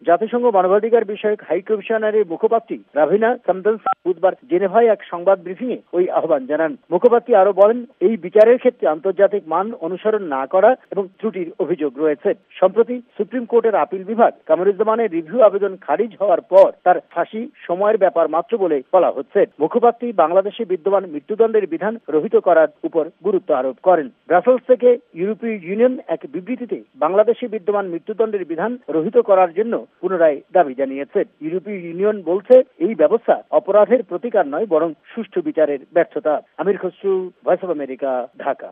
জাতিসংঘ মানবাধিকার বিষয়ক হাই কমিশনারের মুখপাত্রী রাভিনা সামদানসা বুধবার জেনেভায় এক সংবাদ ব্রিফিংয়ে ওই আহ্বান জানান। মুখপাত্রী আরো বলেন, এই বিচারের ক্ষেত্রে আন্তর্জাতিক মান অনুসরণ না করা এবং ত্রুটির অভিযোগ রয়েছে। সম্প্রতি সুপ্রিম কোর্টের আপিল বিভাগ কামরুজ্জামানের রিভিউ আবেদন খারিজ হওয়ার পর তার ফাঁসি সময়ের ব্যাপার মাত্র বলে বলা হচ্ছে। মুখপাত্রী বাংলাদেশে বিদ্যমান মৃত্যুদণ্ডের বিধান রহিত করার উপর গুরুত্ব আরোপ করেন। ব্রাসেলস থেকে ইউরোপীয় ইউনিয়ন এক বিবৃতিতে বাংলাদেশে বিদ্যমান মৃত্যুদণ্ডের বিধান রহিত করার জন্য পুনরায় দাবি জানিয়েছে। ইউরোপীয় ইউনিয়ন বলছে, এই ব্যবস্থা অপরাধের প্রতিকার নয়, বরং সুষ্ঠু বিচারের ব্যর্থতা। Amir Khasru, voice of America, Dhaka.